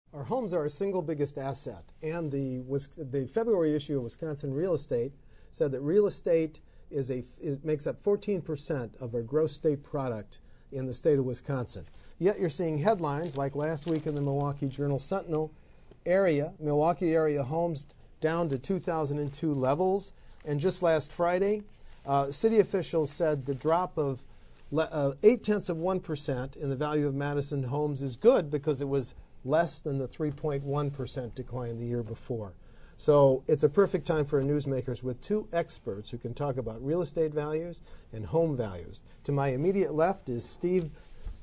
Our homes are our single biggest asset, and the February issue of Wisconsin Real Estate said that real estate makes up 14% of our gross state product in the state of Wisconsin. Yet you're seeing headlines like last week in the Milwaukee Journal-Sentinel Milwaukee area homes down to 2002 levels, and just last Friday, city officials said the drop of 0.8% in the value of Madison homes is good because it was less than the 3.1% decline the year before. So it's a perfect time for newsmakers with two experts who can talk about real estate values and home values. To my immediate left is Steve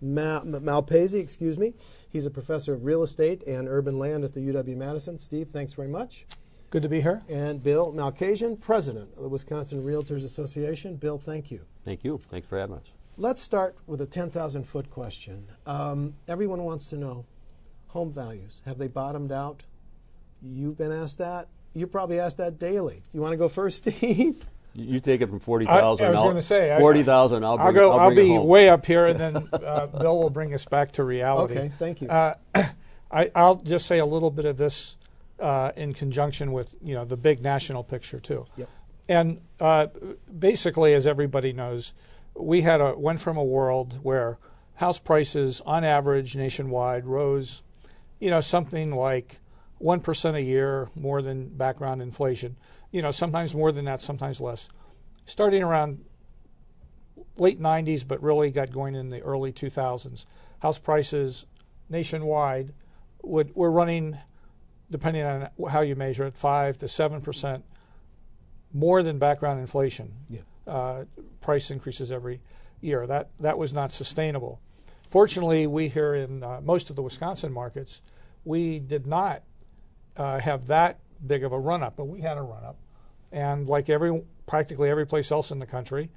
Malpaisi, He's a professor of real estate and urban land at the UW-Madison. Steve, thanks very much. Good to be here. And Bill Malkasian, president of the Wisconsin Realtors Association. Bill, thank you. Thank you. Thanks for having us. Let's start with a 10,000-foot question. Everyone wants to know home values. Have they bottomed out? You've been asked that. You're probably asked that daily. Do you want to go first, Steve? You take it from 40,000. I was going to say 40,000. I'll be way up here, and then Bill will bring us back to reality. Okay, thank you. I'll just say a little bit of this in conjunction with the big national picture too. Yep. And basically, as everybody knows, we went from a world where house prices, on average, nationwide, rose, something like 1% a year more than background inflation. Sometimes more than that, sometimes less. Starting around late 90s, but really got going in the early 2000s. House prices nationwide were running, depending on how you measure it, 5 to 7% more than background inflation. Yes. Price increases every year. That was not sustainable. Fortunately, we here in most of the Wisconsin markets, we did not have that big of a run-up, but we had a run-up. And like practically every place else in the country,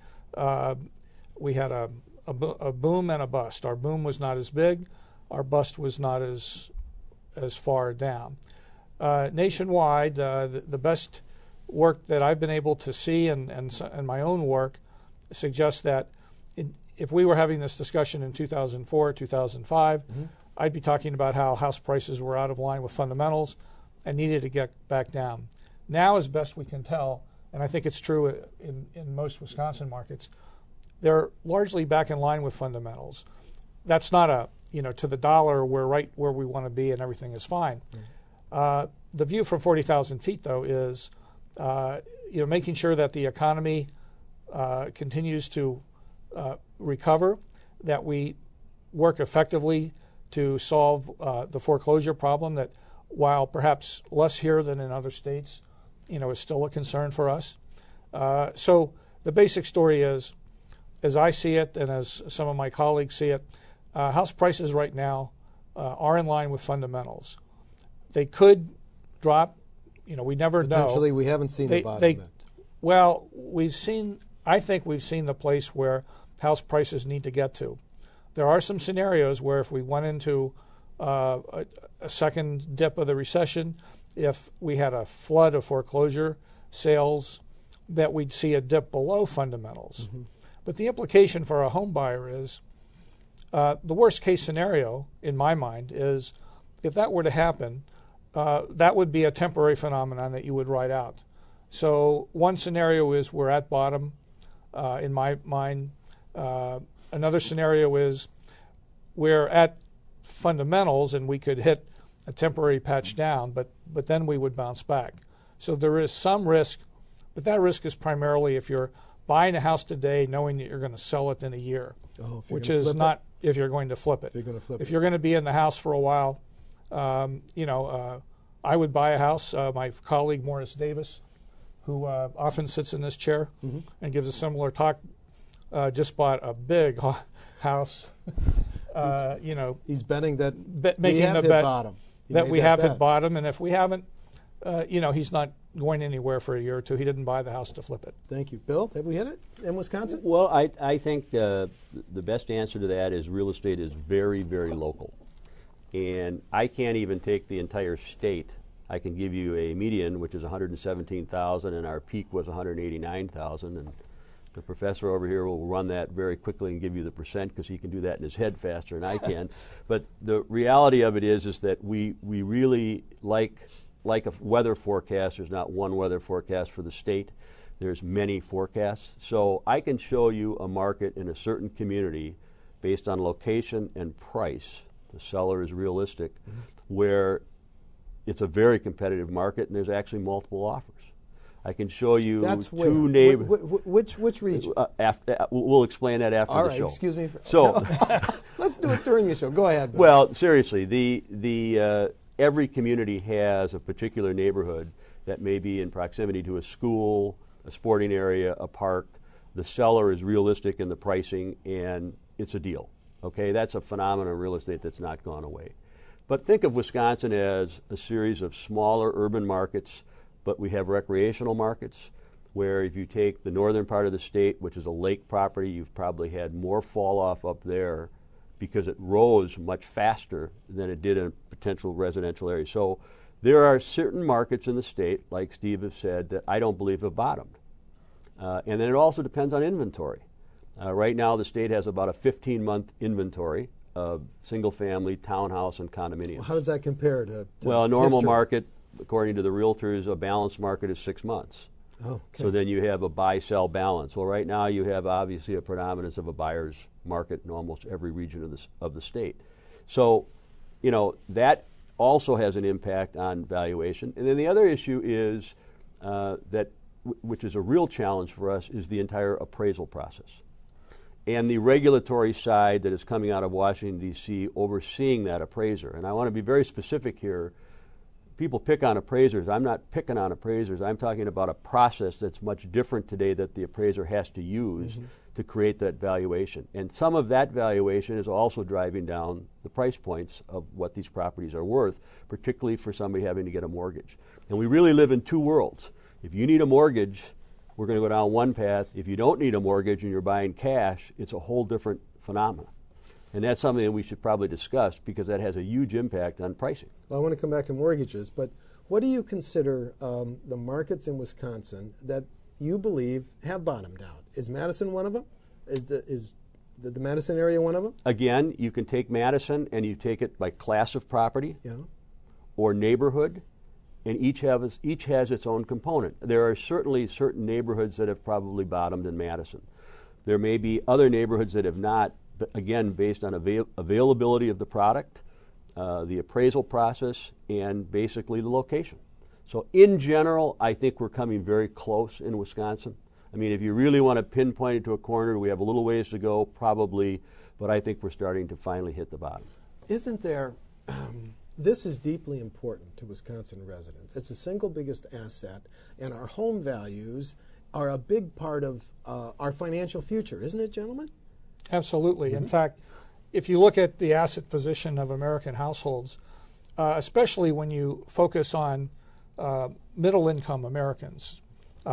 we had a boom and a bust. Our boom was not as big. Our bust was not as far down. Nationwide, the best work that I've been able to see and my own work suggests that if we were having this discussion in 2004, 2005, I'd be talking about how house prices were out of line with fundamentals and needed to get back down. Now, as best we can tell, and I think it's true in most Wisconsin markets, they're largely back in line with fundamentals. That's not to the dollar, we're right where we want to be and everything is fine. The view from 40,000 feet, though, is making sure that the economy continues to recover, that we work effectively to solve the foreclosure problem that, while perhaps less here than in other states, is still a concern for us. So the basic story is, as I see it and as some of my colleagues see it, house prices right now are in line with fundamentals. They could drop. We never know. Potentially, we haven't seen the bottom yet. Well, I think we've seen the place where house prices need to get to. There are some scenarios where if we went into a second dip of the recession, if we had a flood of foreclosure sales, that we'd see a dip below fundamentals. But the implication for a home buyer is the worst case scenario, in my mind, is if that were to happen, that would be a temporary phenomenon that you would ride out. So one scenario is we're at bottom, in my mind. Another scenario is we're at fundamentals and we could hit a temporary patch down, but then we would bounce back. So there is some risk, but that risk is primarily if you're buying a house today knowing that you're going to sell it in a year, which is not if you're going to flip it. If you're going to be in the house for a while, I would buy a house. My colleague Morris Davis, who often sits in this chair and gives a similar talk, just bought a big house. He's betting that making the bet bottom. That we have hit bottom, and if we haven't, he's not going anywhere for a year or two. He didn't buy the house to flip it. Thank you. Bill, have we hit it in Wisconsin? Well, I think the best answer to that is real estate is very, very local. And I can't even take the entire state. I can give you a median, which is 117,000, and our peak was 189,000. And The professor over here will run that very quickly and give you the percent because he can do that in his head faster than I can. But the reality of it is that we really like a weather forecast. There's not one weather forecast for the state. There's many forecasts. So I can show you a market in a certain community based on location and price. The seller is realistic, where it's a very competitive market and there's actually multiple offers. I can show you two neighbors. Which region? We'll explain that after All the right, show. excuse me. So, let's do it during the show. Go ahead, Bill. Well, seriously, every community has a particular neighborhood that may be in proximity to a school, a sporting area, a park. The seller is realistic in the pricing, and it's a deal. Okay, that's a phenomenon in real estate that's not gone away. But think of Wisconsin as a series of smaller urban markets, but we have recreational markets where if you take the northern part of the state, which is a lake property, you've probably had more fall off up there because it rose much faster than it did in a potential residential area. So there are certain markets in the state, like Steve has said, that I don't believe have bottomed. And then it also depends on inventory. Right now the state has about a 15-month inventory of single-family, townhouse, and condominiums. Well, how does that compare to well, a normal history? Market, according to the realtors, a balanced market is 6 months. Oh, okay. So then you have a buy-sell balance. Well, right now you have obviously a predominance of a buyer's market in almost every region of the state. So, you know, that also has an impact on valuation. And then the other issue is which is a real challenge for us, is the entire appraisal process. And the regulatory side that is coming out of Washington, D.C., overseeing that appraiser. And I want to be very specific here. People pick on appraisers. I'm not picking on appraisers. I'm talking about a process that's much different today that the appraiser has to use to create that valuation. And some of that valuation is also driving down the price points of what these properties are worth, particularly for somebody having to get a mortgage. And we really live in two worlds. If you need a mortgage, we're going to go down one path. If you don't need a mortgage and you're buying cash, it's a whole different phenomenon. And that's something that we should probably discuss because that has a huge impact on pricing. Well, I want to come back to mortgages, but what do you consider the markets in Wisconsin that you believe have bottomed out? Is Madison one of them? Is the Madison area one of them? Again, you can take Madison and you take it by class of property or neighborhood, and each has its own component. There are certainly certain neighborhoods that have probably bottomed in Madison. There may be other neighborhoods that have not, but again, based on availability of the product, the appraisal process, and basically the location. So in general, I think we're coming very close in Wisconsin. I mean, if you really want to pinpoint it to a corner, we have a little ways to go, probably, but I think we're starting to finally hit the bottom. Isn't there, this is deeply important to Wisconsin residents. It's the single biggest asset, and our home values are a big part of our financial future, isn't it, gentlemen? Absolutely. In fact, if you look at the asset position of American households, especially when you focus on middle-income Americans,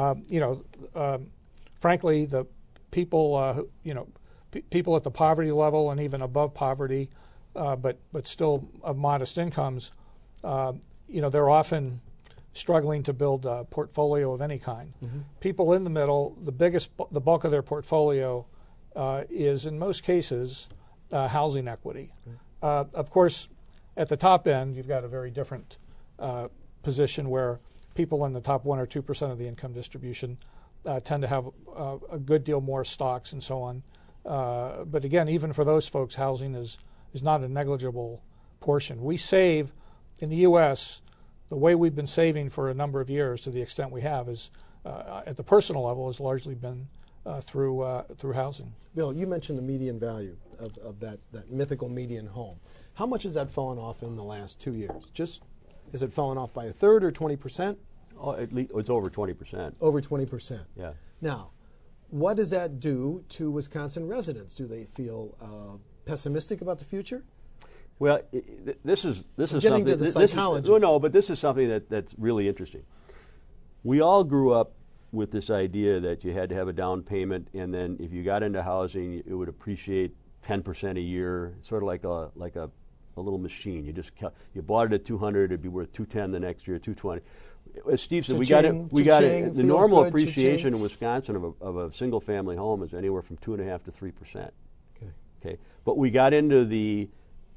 frankly, the people, people at the poverty level and even above poverty, but still of modest incomes, they're often struggling to build a portfolio of any kind. People in the middle, the bulk of their portfolio is in most cases housing equity. Of course, at the top end, you've got a very different position where people in the top 1 or 2% of the income distribution tend to have a good deal more stocks and so on. But again, even for those folks, housing is not a negligible portion. We save in the U.S. the way we've been saving for a number of years, to the extent we have, is at the personal level, has largely been through housing. Bill, you mentioned the median value of that mythical median home. How much has that fallen off in the last 2 years? Is it fallen off by a third or 20%? Oh, at least it's over 20%. Over 20%. Yeah. Now, what does that do to Wisconsin residents? Do they feel pessimistic about the future? Well, this is getting something. to the psychology. But this is something that's really interesting. We all grew up with this idea that you had to have a down payment, and then if you got into housing, it would appreciate 10% a year, sort of like a little machine. You bought it at 200, it'd be worth 210 the next year, 220. as Steve said, we Cha-ching, got cha-ching, it. The feels normal good, appreciation cha-ching. in Wisconsin of a single-family home is anywhere from 2.5% to 3%. Okay. Okay, but we got into the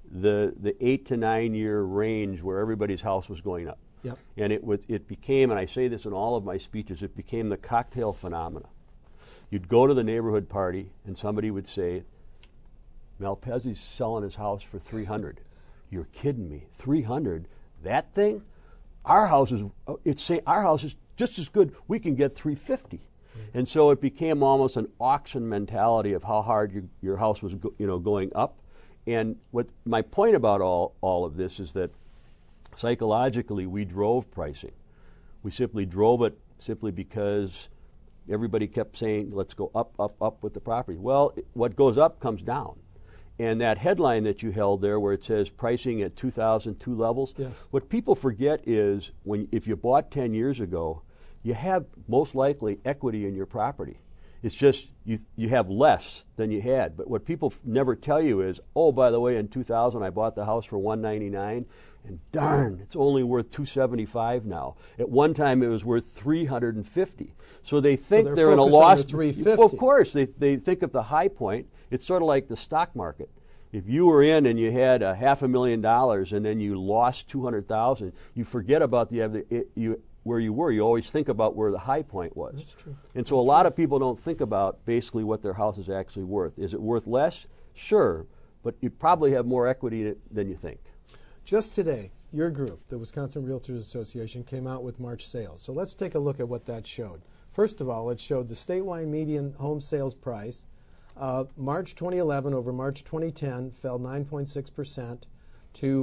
8 to 9 year range where everybody's house was going up. Yep. And it became, and I say this in all of my speeches, it became the cocktail phenomena. You'd go to the neighborhood party and somebody would say, Malpezzi's selling his house for $300. You're kidding me, $300? That thing? Our house is just as good. We can get $350. And so it became almost an auction mentality of how hard your house was going up. And what my point about all of this is that psychologically we drove pricing. We simply drove it simply because everybody kept saying, let's go up, up, up with the property. Well, what goes up comes down. And that headline that you held there where it says pricing at 2002 levels, yes. What people forget is if you bought 10 years ago, you have most likely equity in your property. It's just you have less than you had. But what people never tell you is, oh, by the way, in 2000 I bought the house for $199, and darn, it's only worth $275 now. At one time it was worth $350. So they think they're in a loss. $350. Of course, they think of the high point. It's sort of like the stock market. If you were in and you had $500,000 and then you lost $200,000, you forget about where you were. You always think about where the high point was. That's true. And so a lot of people don't think about basically what their house is actually worth. Is it worth less? Sure, but you probably have more equity in it than you think. Just today, your group, the Wisconsin Realtors Association, came out with March sales. So let's take a look at what that showed. First of all, it showed the statewide median home sales price. March 2011 over March 2010 fell 9.6% to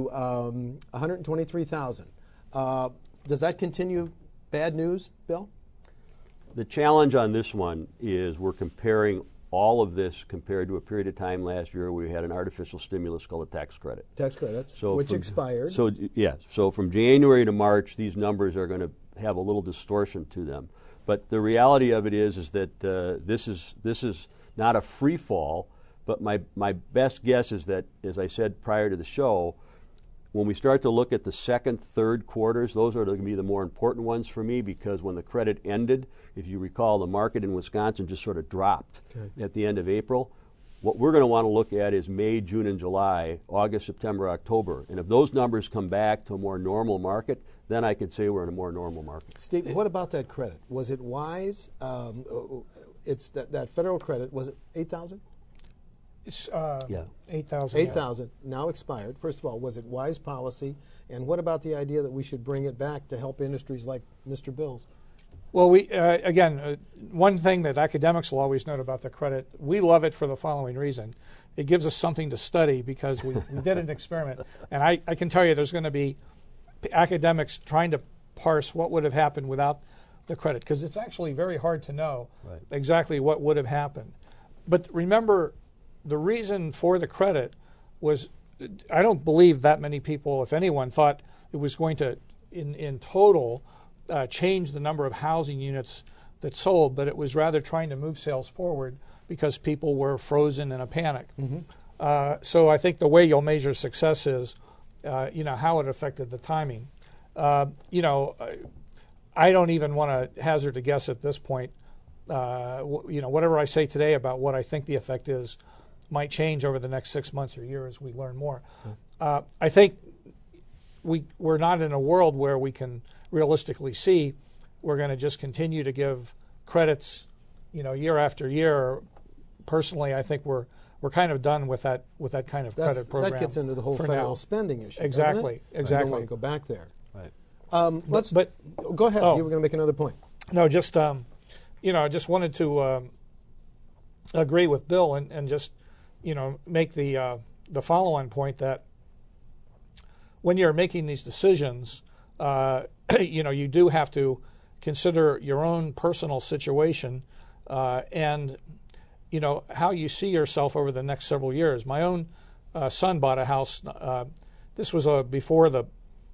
123,000. Does that continue bad news, Bill? The challenge on this one is we're comparing all of this compared to a period of time last year where we had an artificial stimulus called a tax credit. Tax credits, So which expired. So from January to March, these numbers are going to have a little distortion to them. But the reality of it is that this is not a free fall. But my best guess is that, as I said prior to the show, when we start to look at the second, third quarters, those are going to be the more important ones for me, because when the credit ended, if you recall, the market in Wisconsin just sort of dropped at the end of April. What we're going to want to look at is May, June, and July, August, September, October. And if those numbers come back to a more normal market, then I could say we're in a more normal market. Steve, what about that credit? Was it wise? It's that federal credit, was it $8,000? It's Yeah. $8,000. $8,000, now expired. First of all, was it wise policy? And what about the idea that we should bring it back to help industries like Mr. Bill's? Well, one thing that academics will always note about the credit, we love it for the following reason. It gives us something to study because we did an experiment. And I can tell you there's going to be academics trying to parse what would have happened without the credit, because it's actually very hard to know exactly what would have happened. But remember, the reason for the credit was, I don't believe that many people, if anyone, thought it was going to, in total, change the number of housing units that sold, but it was rather trying to move sales forward because people were frozen in a panic. So I think the way you'll measure success is, how it affected the timing. I don't even want to hazard a guess at this point. Whatever I say today about what I think the effect is might change over the next 6 months or year as we learn more. I think we're not in a world where we can realistically see we're going to just continue to give credits, year after year. Personally, I think we're kind of done with that kind of credit program. That gets into the whole federal spending issue. Exactly, doesn't it? exactly. I don't want to go back there. Right. Go ahead. You were going to make another point. No, just I just wanted to agree with Bill and just make the follow-on point that when you're making these decisions, you do have to consider your own personal situation and how you see yourself over the next several years. My own son bought a house. This was before the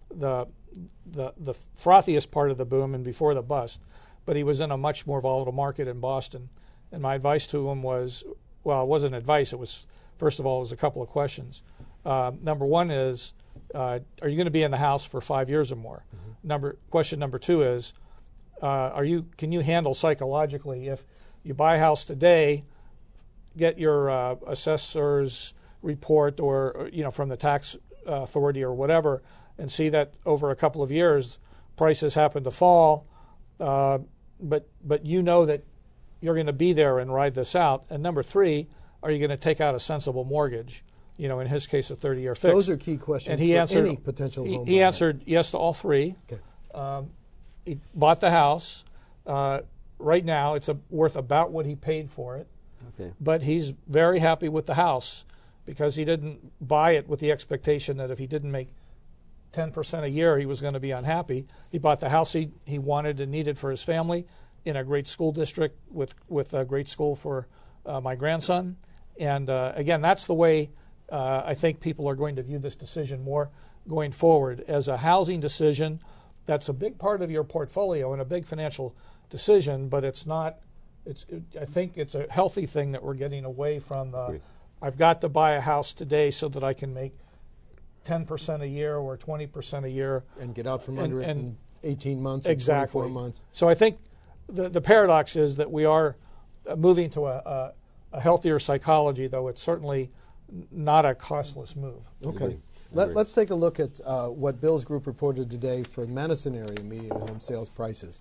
frothiest part of the boom and before the bust, but he was in a much more volatile market in Boston. And my advice to him was, well, it wasn't advice. It was, first of all, it was a couple of questions. Number one is, are you going to be in the house for 5 years or more? Question number two is, can you handle psychologically if you buy a house today, get your assessor's report or from the tax authority or whatever, and see that over a couple of years prices happen to fall, but you know that you're going to be there and ride this out. And number three, are you going to take out a sensible mortgage? In his case, a 30-year fix. Those are key questions and he for answered, any potential home He buyer. answered yes to all three. Okay. He bought the house. Right now, it's worth about what he paid for it. Okay. But he's very happy with the house because he didn't buy it with the expectation that if he didn't make 10% a year, he was going to be unhappy. He bought the house he wanted and needed for his family in a great school district with a great school for my grandson. And again, that's the way I think people are going to view this decision more going forward as a housing decision. That's a big part of your portfolio and a big financial decision, but it's not. I think it's a healthy thing that we're getting away from the. I've got to buy a house today so that I can make 10% a year or 20% a year and get out from under it in 18 months exactly. or 24 months. So I think the paradox is that we are moving to a healthier psychology, though it's certainly not a costless move. Okay. Let's take a look at what Bill's group reported today for Madison area median home sales prices.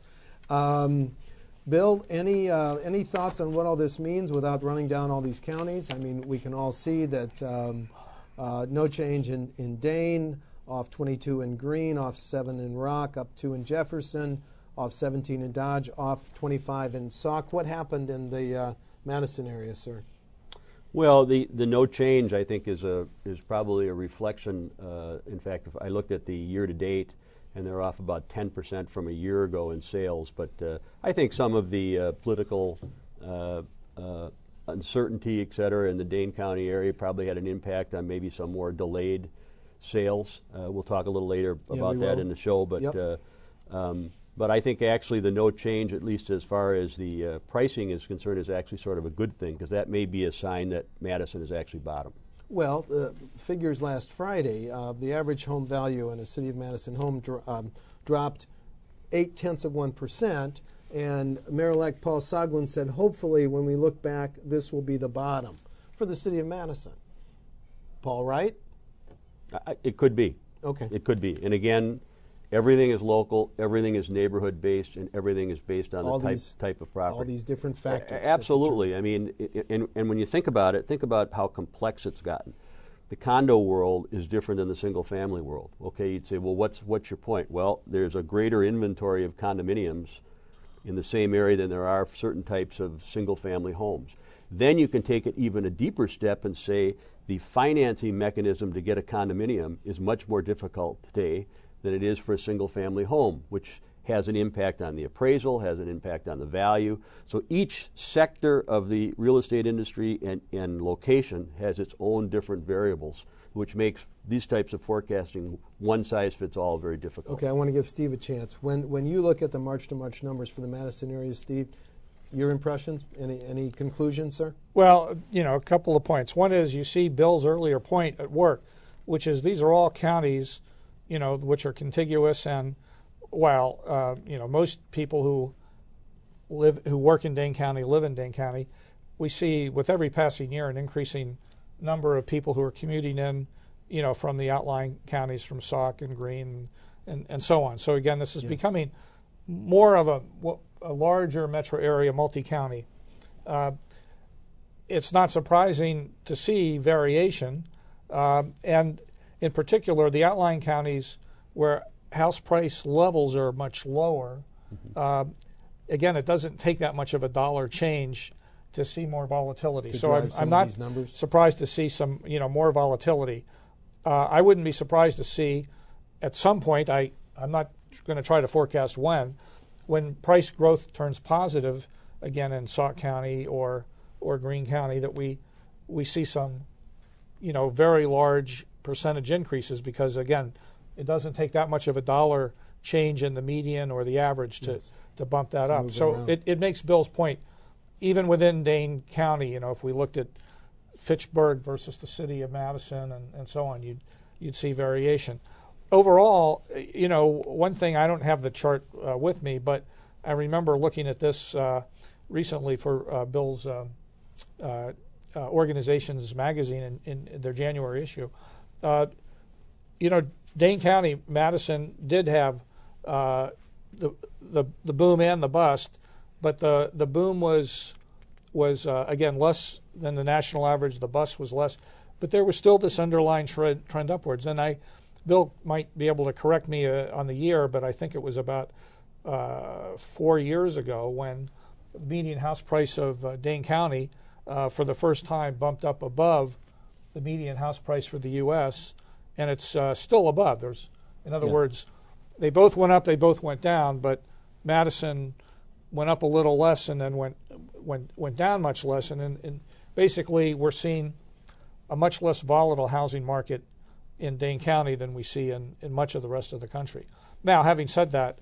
Bill, any thoughts on what all this means without running down all these counties? I mean, we can all see that no change in Dane, off 22 in Greene, off 7 in Rock, up 2 in Jefferson, off 17 in Dodge, off 25 in Sauk. What happened in the Madison area, sir? Well, the no change, I think, is probably a reflection. In fact, if I looked at the year to date, and they're off about 10% from a year ago in sales. But I think some of the political uncertainty, et cetera, in the Dane County area probably had an impact on maybe some more delayed sales. We'll talk a little later about that in the show. But Yep. But I think actually the no change, at least as far as the pricing is concerned, is actually sort of a good thing, because that may be a sign that Madison has actually bottomed. Well, the figures last Friday, the average home value in a City of Madison home dropped 0.8%, and Mayor-elect Paul Soglin said, hopefully when we look back, this will be the bottom for the City of Madison. Paul, right? It could be. Okay. It could be. And again, everything is local, everything is neighborhood-based, and everything is based on the type of property. All these different factors. Absolutely. I mean, and when you think about it, think about how complex it's gotten. The condo world is different than the single-family world. Okay, you'd say, well, what's your point? Well, there's a greater inventory of condominiums in the same area than there are certain types of single-family homes. Then you can take it even a deeper step and say the financing mechanism to get a condominium is much more difficult today than it is for a single-family home, which has an impact on the appraisal, has an impact on the value. So each sector of the real estate industry and location has its own different variables, which makes these types of forecasting one-size-fits-all very difficult. Okay, I want to give Steve a chance. When you look at the March-to-March numbers for the Madison area, Steve, your impressions? Any conclusions, sir? Well, a couple of points. One is you see Bill's earlier point at work, which is these are all counties which are contiguous, and while most people who work in Dane County live in Dane County, we see with every passing year an increasing number of people who are commuting in, from the outlying counties, from Sauk and Greene and so on. So again, this is becoming more of a larger metro area, multi-county. It's not surprising to see variation, and in particular, the outlying counties where house price levels are much lower. Again, it doesn't take that much of a dollar change to see more volatility. So I'm not surprised to see some more volatility. I wouldn't be surprised to see at some point, I'm not going to try to forecast when price growth turns positive again in Sauk County or Greene County, that we see some very large percentage increases, because again, it doesn't take that much of a dollar change in the median or the average to bump that up. So it makes Bill's point, even within Dane County, if we looked at Fitchburg versus the City of Madison and so on, you'd see variation. Overall, one thing, I don't have the chart with me, but I remember looking at this recently for Bill's Organizations magazine in their January issue. Dane County, Madison did have the boom and the bust, but the boom was again less than the national average. The bust was less, but there was still this underlying trend upwards. And Bill might be able to correct me on the year, but I think it was about 4 years ago when the median house price of Dane County for the first time bumped up above the median house price for the U.S., and it's still above. In other words, they both went up, they both went down, but Madison went up a little less and then went down much less. And basically, we're seeing a much less volatile housing market in Dane County than we see in much of the rest of the country. Now, having said that,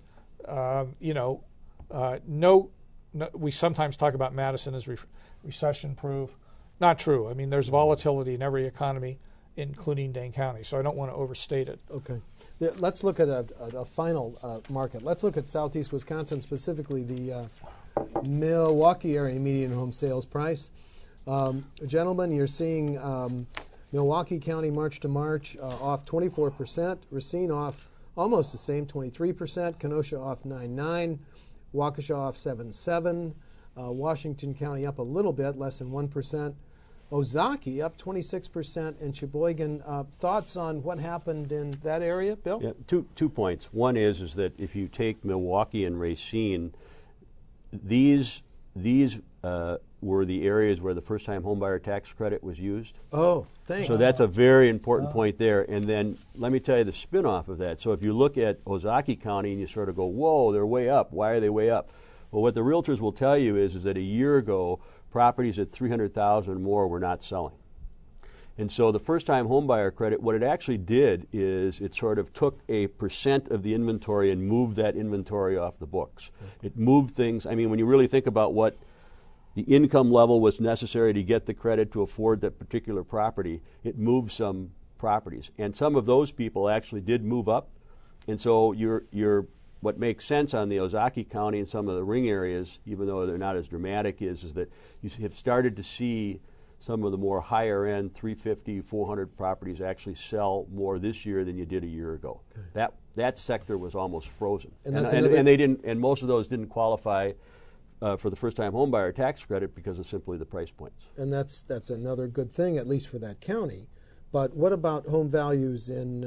we sometimes talk about Madison as recession-proof. Not true. I mean, there's volatility in every economy, including Dane County, so I don't want to overstate it. Okay. Let's look at a final market. Let's look at southeast Wisconsin, specifically the Milwaukee area median home sales price. Gentlemen, you're seeing Milwaukee County March to March off 24%, Racine off almost the same, 23%, Kenosha off 9.9%, Waukesha off 7.7%, Washington County up a little bit, less than 1%, Ozaukee up 26%, and Sheboygan. Thoughts on what happened in that area, Bill? Yeah, two points. One is that if you take Milwaukee and Racine, these were the areas where the first-time homebuyer tax credit was used. Oh, thanks. So that's a very important point there. And then let me tell you the spin-off of that. So if you look at Ozaukee County and you sort of go, whoa, they're way up. Why are they way up? Well, what the realtors will tell you is that a year ago, properties at $300,000 or more were not selling. And so the first-time homebuyer credit, what it actually did is it sort of took a percent of the inventory and moved that inventory off the books. It moved things. I mean, when you really think about what the income level was necessary to get the credit to afford that particular property, it moved some properties. And some of those people actually did move up. And so what makes sense on the Ozaukee County and some of the ring areas, even though they're not as dramatic, is that you have started to see some of the more higher end 350, 400 properties actually sell more this year than you did a year ago. Okay. That sector was almost frozen. And they didn't, and most of those didn't qualify for the first-time homebuyer tax credit because of simply the price points. And that's another good thing, at least for that county. But what about home values in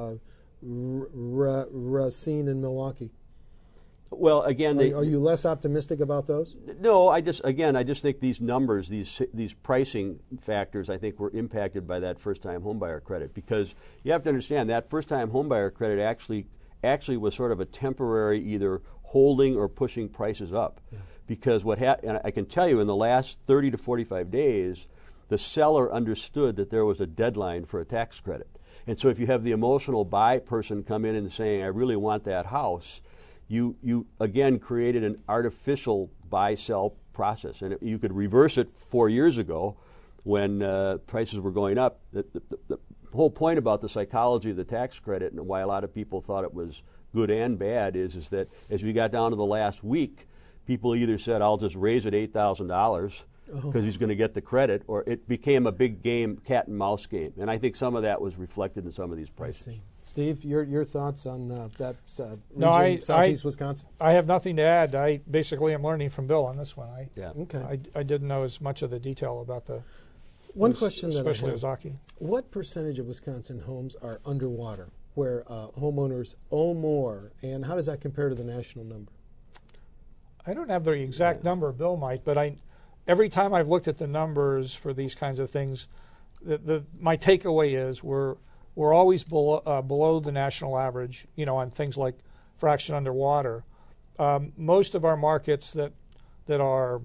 Racine and Milwaukee? Well, again, are you less optimistic about those? No, I just think these numbers, these pricing factors, I think were impacted by that first-time homebuyer credit, because you have to understand that first-time homebuyer credit actually was sort of a temporary either holding or pushing prices up. Yeah. Because and I can tell you in the last 30 to 45 days, the seller understood that there was a deadline for a tax credit. And so if you have the emotional buy person come in and saying, I really want that house, you again created an artificial buy-sell process. And you could reverse it 4 years ago when prices were going up. The whole point about the psychology of the tax credit and why a lot of people thought it was good and bad is that as we got down to the last week, people either said, I'll just raise it $8,000 because he's going to get the credit, or it became a big game, cat and mouse game. And I think some of that was reflected in some of these prices. I see. Steve, your thoughts on that region, southeast Wisconsin? I have nothing to add. I basically am learning from Bill on this one. Okay. I didn't know as much of the detail about one question that especially I have. Ozaukee. What percentage of Wisconsin homes are underwater, where homeowners owe more, and how does that compare to the national number? I don't have the exact number, Bill might, but every time I've looked at the numbers for these kinds of things, my takeaway is we're always below the national average, on things like fraction underwater. Most of our markets that are,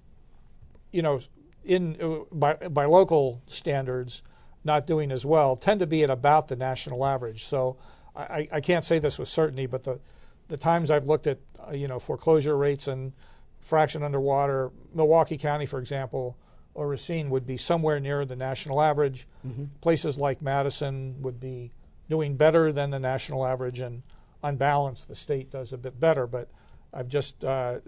by local standards, not doing as well, tend to be at about the national average. So I can't say this with certainty, but the times I've looked at, foreclosure rates and fraction underwater, Milwaukee County, for example, or Racine would be somewhere near the national average. Places like Madison would be doing better than the national average, and on balance, the state does a bit better. But I've just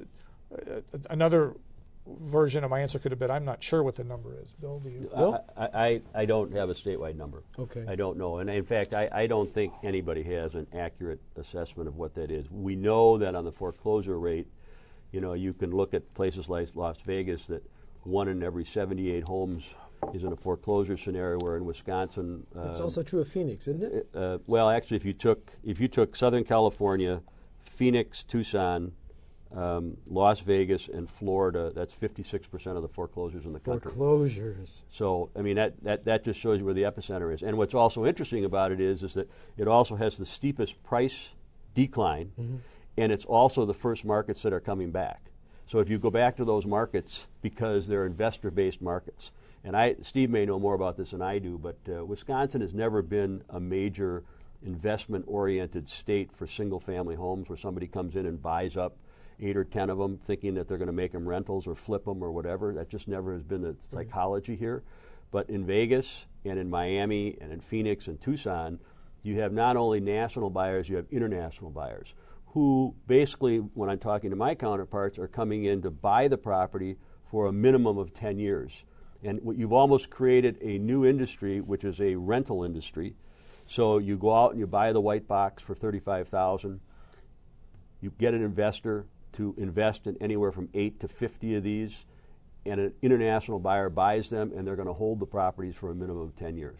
another version of my answer could have been, I'm not sure what the number is. Bill, do you? Bill? I don't have a statewide number. Okay. I don't know. And in fact, I don't think anybody has an accurate assessment of what that is. We know that on the foreclosure rate, you know, you can look at places like Las Vegas that 1 in every 78 homes is in a foreclosure scenario, where in Wisconsin... It's also true of Phoenix, isn't it? Well, actually, if you took Southern California, Phoenix, Tucson, Las Vegas, and Florida, that's 56% of the foreclosures in the country. Foreclosures. So, I mean, that just shows you where the epicenter is. And what's also interesting about it is that it also has the steepest price decline, and it's also the first markets that are coming back. So if you go back to those markets, because they're investor-based markets, and Steve may know more about this than I do, but Wisconsin has never been a major investment-oriented state for single-family homes where somebody comes in and buys up 8 or 10 of them thinking that they're going to make them rentals or flip them or whatever. That just never has been the psychology here. But in Vegas and in Miami and in Phoenix and Tucson, you have not only national buyers, you have international buyers who basically, when I'm talking to my counterparts, are coming in to buy the property for a minimum of 10 years. And you've almost created a new industry, which is a rental industry. So you go out and you buy the white box for $35,000. You get an investor to invest in anywhere from 8 to 50 of these, and an international buyer buys them, and they're going to hold the properties for a minimum of 10 years.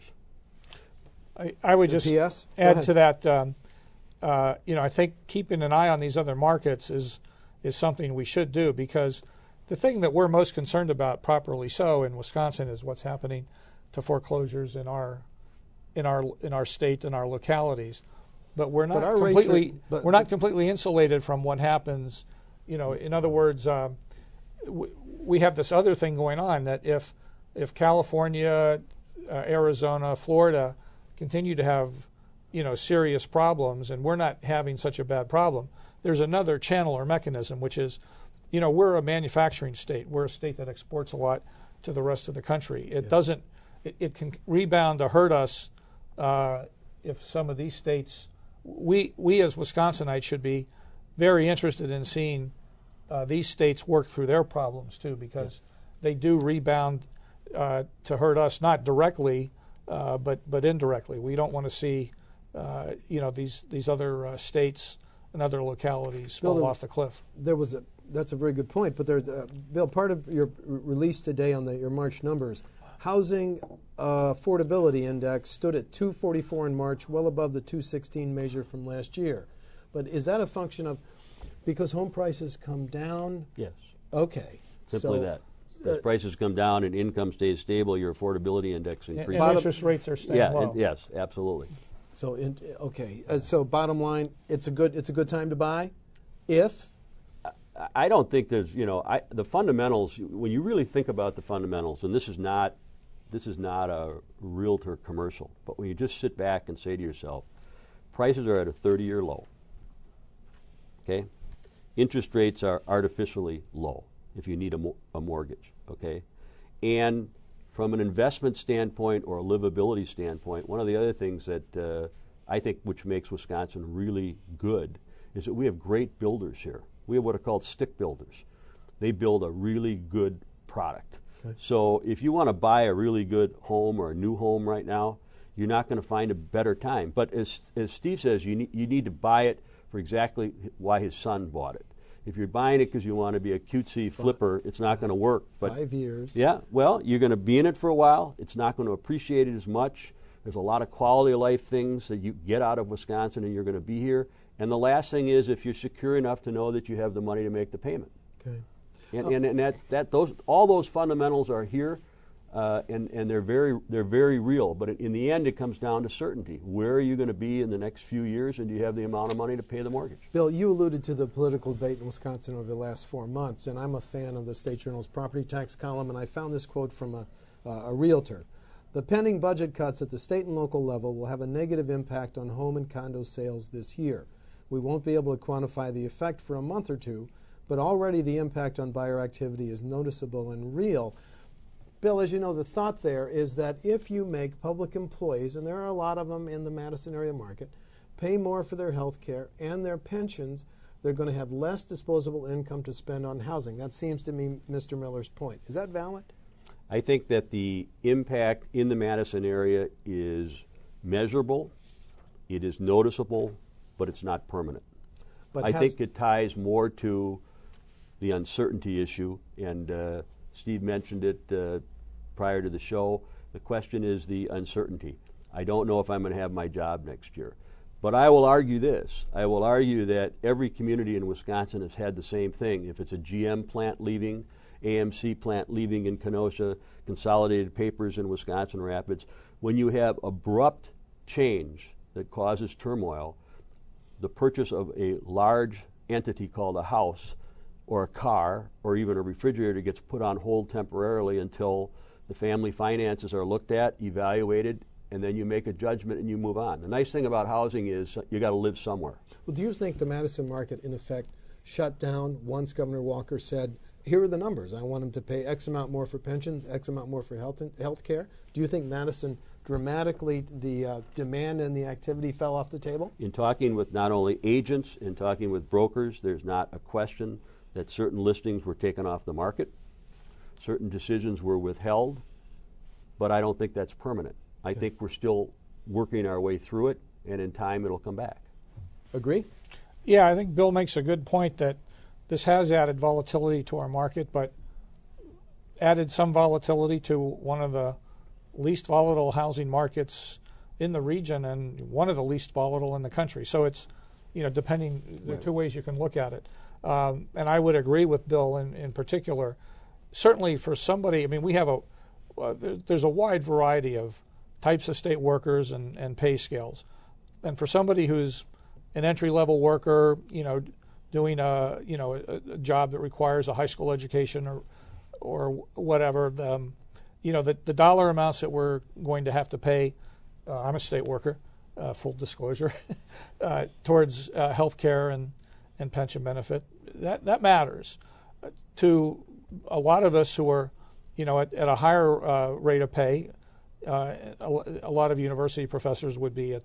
I would just PS? add to that, you know, I think keeping an eye on these other markets is something we should do, because the thing that we're most concerned about, properly so, in Wisconsin is what's happening to foreclosures in our state and our localities. But we're not we're not completely insulated from what happens. You know, in other words, we have this other thing going on, that if California, Arizona, Florida continue to have, you know, serious problems, and we're not having such a bad problem, there's another channel or mechanism, which is, you know, we're a manufacturing state. We're a state that exports a lot to the rest of the country. It doesn't. It can rebound to hurt us if some of these states. We as Wisconsinites should be very interested in seeing these states work through their problems too, because they do rebound to hurt us, not directly, but indirectly. We don't want to see you know, these other states and other localities fall off the cliff. That's a very good point. But there's Bill, part of your release today on your March numbers, housing affordability index stood at 244 in March, well above the 216 measure from last year. But is that a function of because home prices come down? Yes. Okay. Simply that. As prices come down and income stays stable, your affordability index increases. And interest rates are staying low. Yes, absolutely. So so bottom line, it's a good time to buy, if. I don't think there's, you know, the fundamentals. When you really think about the fundamentals, and this is not a realtor commercial, but when you just sit back and say to yourself, prices are at a 30-year low. Okay, interest rates are artificially low if you need a mortgage. Okay, and from an investment standpoint or a livability standpoint, one of the other things that I think which makes Wisconsin really good is that we have great builders here. We have what are called stick builders. They build a really good product. Okay. So if you want to buy a really good home or a new home right now, you're not going to find a better time. But as Steve says, you need to buy it for exactly why his son bought it. If you're buying it because you want to be a cutesy flipper, it's not going to work. But 5 years. Yeah, well, you're going to be in it for a while. It's not going to appreciate it as much. There's a lot of quality of life things that you get out of Wisconsin, and you're going to be here. And the last thing is if you're secure enough to know that you have the money to make the payment. Okay. And all those fundamentals are here, and they're very real. But in the end, it comes down to certainty. Where are you going to be in the next few years, and do you have the amount of money to pay the mortgage? Bill, you alluded to the political debate in Wisconsin over the last 4 months, and I'm a fan of the State Journal's property tax column, and I found this quote from a realtor. The pending budget cuts at the state and local level will have a negative impact on home and condo sales this year. We won't be able to quantify the effect for a month or two, but already the impact on buyer activity is noticeable and real. Bill, as you know, the thought there is that if you make public employees, and there are a lot of them in the Madison area market, pay more for their health care and their pensions, they're going to have less disposable income to spend on housing. That seems to me Mr. Miller's point. Is that valid? I think that the impact in the Madison area is measurable, it is noticeable, but it's not permanent. But I think it ties more to the uncertainty issue, and Steve mentioned it prior to the show. The question is the uncertainty. I don't know if I'm going to have my job next year. But I will argue this. I will argue that every community in Wisconsin has had the same thing. If it's a GM plant leaving, AMC plant leaving in Kenosha, Consolidated Papers in Wisconsin Rapids, when you have abrupt change that causes turmoil, the purchase of a large entity called a house or a car or even a refrigerator gets put on hold temporarily until the family finances are looked at, evaluated, and then you make a judgment and you move on. The nice thing about housing is you got to live somewhere. Well, do you think the Madison market, in effect, shut down once Governor Walker said, here are the numbers. I want them to pay X amount more for pensions, X amount more for health care. Do you think Madison dramatically, the demand and the activity fell off the table? In talking with not only agents, in talking with brokers, there's not a question that certain listings were taken off the market, certain decisions were withheld, but I don't think that's permanent. I think we're still working our way through it, and in time it'll come back. Agree? Yeah, I think Bill makes a good point that this has added volatility to our market, but added some volatility to one of the least volatile housing markets in the region and one of the least volatile in the country. So it's, depending, there are two ways you can look at it. And I would agree with Bill in particular. Certainly for somebody, we have there's a wide variety of types of state workers and pay scales. And for somebody who's an entry-level worker, doing a job that requires a high school education or whatever, the dollar amounts that we're going to have to pay, I'm a state worker, full disclosure, towards health care and pension benefit, that matters. To a lot of us who are, at a higher rate of pay, a lot of university professors would be at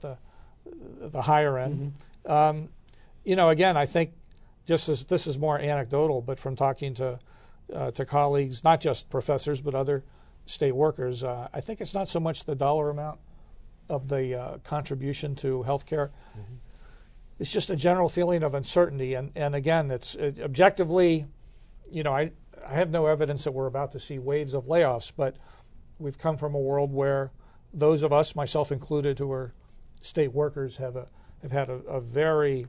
the higher end. Mm-hmm. Again, I think just as this is more anecdotal, but from talking to colleagues, not just professors but other state workers, I think it's not so much the dollar amount of the contribution to health care. Mm-hmm. It's just a general feeling of uncertainty, and again, it's objectively, I have no evidence that we're about to see waves of layoffs, but we've come from a world where those of us, myself included, who are state workers have had a very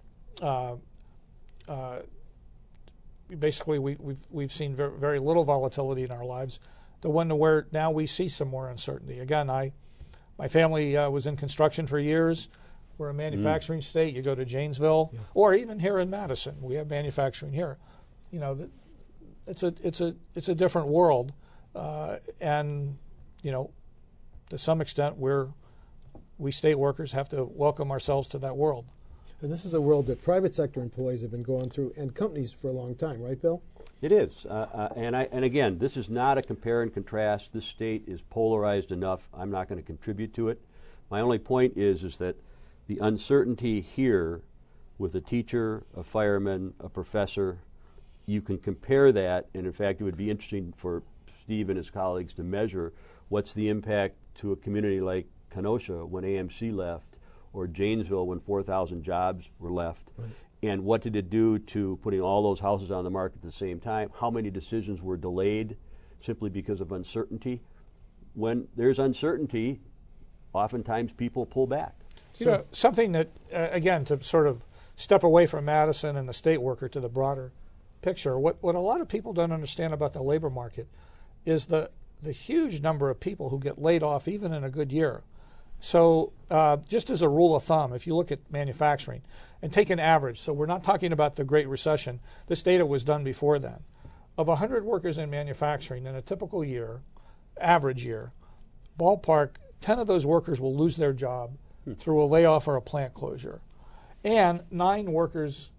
basically we've seen very, very little volatility in our lives, the one to where now we see some more uncertainty. Again, my family was in construction for years. We're a manufacturing state. You go to Janesville, or even here in Madison, we have manufacturing here. It's a different world, and to some extent we state workers have to welcome ourselves to that world. And this is a world that private sector employees have been going through, and companies for a long time, right, Bill? It is, and again, this is not a compare and contrast. This state is polarized enough. I'm not going to contribute to it. My only point is that the uncertainty here with a teacher, a fireman, a professor, you can compare that, and in fact, it would be interesting for Steve and his colleagues to measure what's the impact to a community like Kenosha when AMC left, or Janesville when 4,000 jobs were left, right. And what did it do to putting all those houses on the market at the same time? How many decisions were delayed simply because of uncertainty? When there's uncertainty, oftentimes people pull back. Something that, again, to sort of step away from Madison and the state worker to the broader picture, what a lot of people don't understand about the labor market is the huge number of people who get laid off even in a good year. So just as a rule of thumb, if you look at manufacturing and take an average, so we're not talking about the Great Recession, this data was done before then. Of 100 workers in manufacturing in a typical year, average year, ballpark, 10 of those workers will lose their job through a layoff or a plant closure. And 9 workers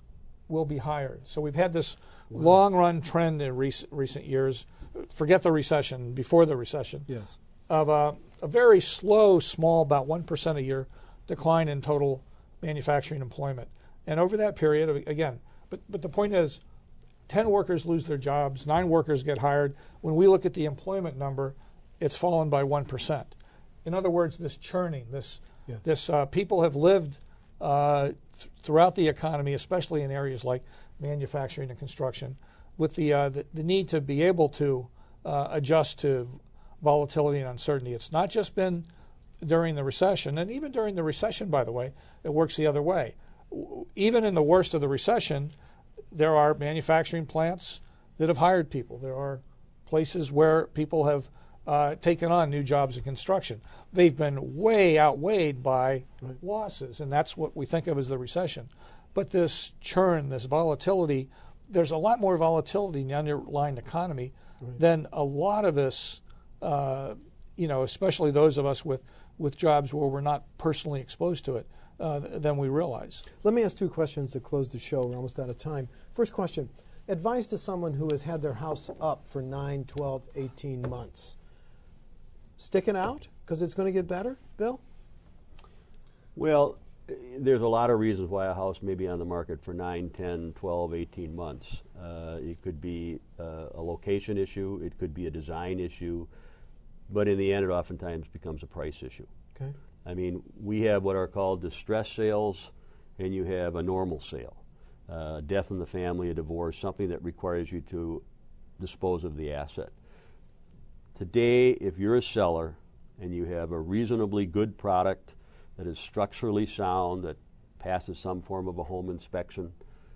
will be higher. So we've had this long-run trend in recent years, forget the recession, before the recession, Yes. of a very slow, small, about 1% a year decline in total manufacturing employment. And over that period, again, but the point is, 10 workers lose their jobs, 9 workers get hired. When we look at the employment number, it's fallen by 1%. In other words, this churning, this people have lived throughout the economy, especially in areas like manufacturing and construction, with the need to be able to adjust to volatility and uncertainty. It's not just been during the recession, and even during the recession, by the way, it works the other way. Even in the worst of the recession, there are manufacturing plants that have hired people. There are places where people have taken on new jobs in construction. They've been way outweighed by losses, and that's what we think of as the recession. But this churn, this volatility, there's a lot more volatility in the underlying economy than a lot of us, especially those of us with jobs where we're not personally exposed to it, than we realize. Let me ask 2 questions to close the show. We're almost out of time. First question, advice to someone who has had their house up for 9, 12, 18 months. Sticking out because it's going to get better, Bill? Well, there's a lot of reasons why a house may be on the market for 9, 10, 12, 18 months. It could be a location issue. It could be a design issue. But in the end, it oftentimes becomes a price issue. Okay. I mean, we have what are called distress sales, and you have a normal sale. Death in the family, a divorce, something that requires you to dispose of the asset. Today, if you're a seller and you have a reasonably good product that is structurally sound, that passes some form of a home inspection,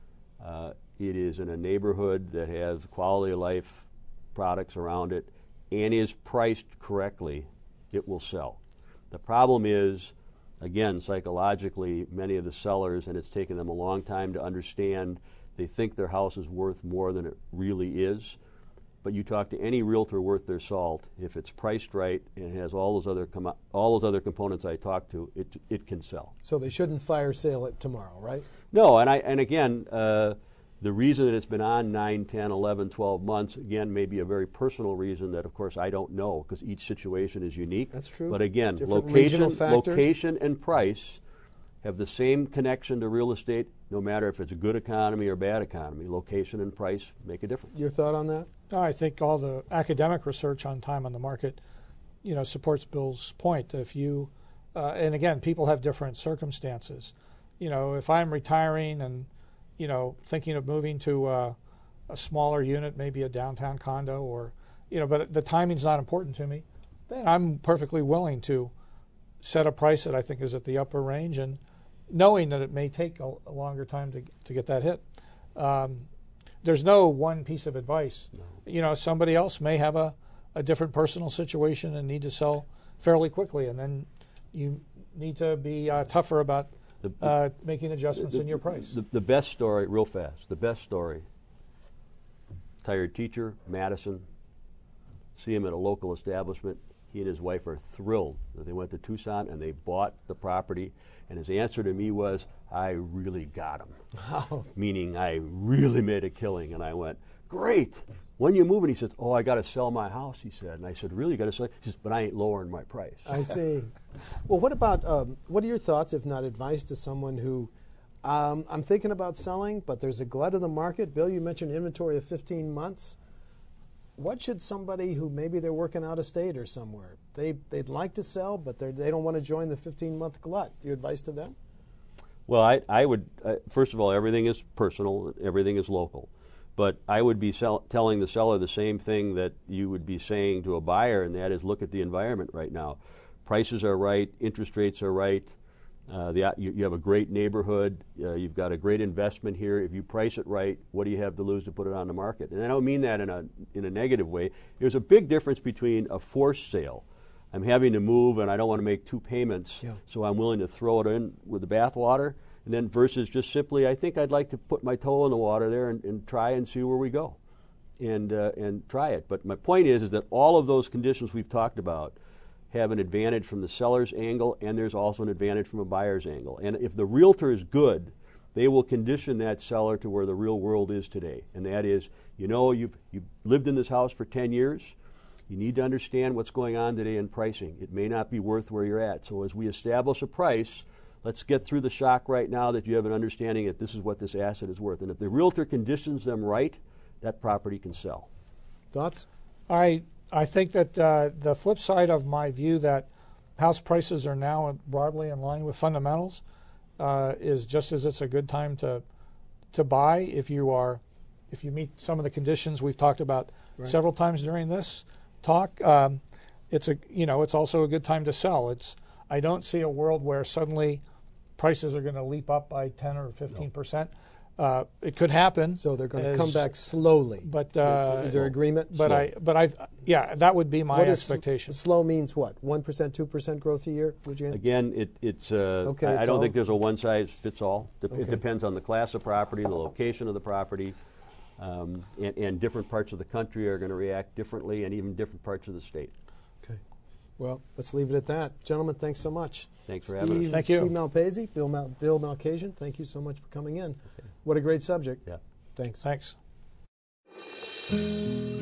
it is in a neighborhood that has quality of life products around it, and is priced correctly, it will sell. The problem is, again, psychologically, many of the sellers, and it's taken them a long time to understand, they think their house is worth more than it really is. But you talk to any realtor worth their salt, if it's priced right and has all those other components I talked to, it can sell. So they shouldn't fire sale it tomorrow, right? No, and again, the reason that it's been on 9, 10, 11, 12 months, again, may be a very personal reason that, of course, I don't know because each situation is unique. That's true. But again, Different regional factors. location and price have the same connection to real estate, no matter if it's a good economy or bad economy. Location and price make a difference. Your thought on that? No, I think all the academic research on time on the market, supports Bill's point. If you, and again, people have different circumstances. If I'm retiring and thinking of moving to a smaller unit, maybe a downtown condo, or but the timing's not important to me, then I'm perfectly willing to set a price that I think is at the upper range, and knowing that it may take a longer time to get that hit. There's no one piece of advice. No. Somebody else may have a different personal situation and need to sell fairly quickly, and then you need to be tougher about making adjustments in your price. The best story, real fast, the best story, retired teacher, Madison, see him at a local establishment. He and his wife are thrilled that they went to Tucson and they bought the property. And his answer to me was, I really got him. Oh. Meaning I really made a killing. And I went, great. When you moving? He says, oh, I got to sell my house, he said. And I said, really, you got to sell it? He says, but I ain't lowering my price. I see. Well, what about, what are your thoughts, if not advice, to someone who, I'm thinking about selling, but there's a glut of the market. Bill, you mentioned inventory of 15 months. What should somebody who maybe they're working out of state or somewhere, they'd like to sell, but they don't want to join the 15-month glut? Your advice to them? Well, I would, first of all, everything is personal, everything is local. But I would be telling the seller the same thing that you would be saying to a buyer, and that is look at the environment right now. Prices are right, interest rates are right, you have a great neighborhood, you've got a great investment here. If you price it right, what do you have to lose to put it on the market? And I don't mean that in a negative way. There's a big difference between a forced sale. I'm having to move and I don't want to make 2 payments, so I'm willing to throw it in with the bathwater, and then versus just simply, I think I'd like to put my toe in the water there and try and see where we go and try it. But my point is that all of those conditions we've talked about have an advantage from the seller's angle, and there's also an advantage from a buyer's angle. And if the realtor is good they will condition that seller to where the real world is today. And that is, you've lived in this house for 10 years. You need to understand what's going on today in pricing. It may not be worth where you're at. So as we establish a price, let's get through the shock right now that you have an understanding that this is what this asset is worth. And if the realtor conditions them right, that property can sell. Thoughts? I think that the flip side of my view that house prices are now broadly in line with fundamentals is just as it's a good time to buy if you meet some of the conditions we've talked about several times during this talk. It's also a good time to sell. I don't see a world where suddenly prices are going to leap up by 10 or 15%. It could happen. So they're going to come back slowly. But is there agreement? That would be my expectation. Slow means what? 1%, 2% growth a year? Again, I don't think there's a one size fits all. Okay. It depends on the class of property, the location of the property, and different parts of the country are going to react differently, and even different parts of the state. Okay. Well, let's leave it at that. Gentlemen, thanks so much. Thanks for having us. Thank you. Steve Malpese, Bill Malkasian, thank you so much for coming in. Okay. What a great subject. Yeah. Thanks. Thanks.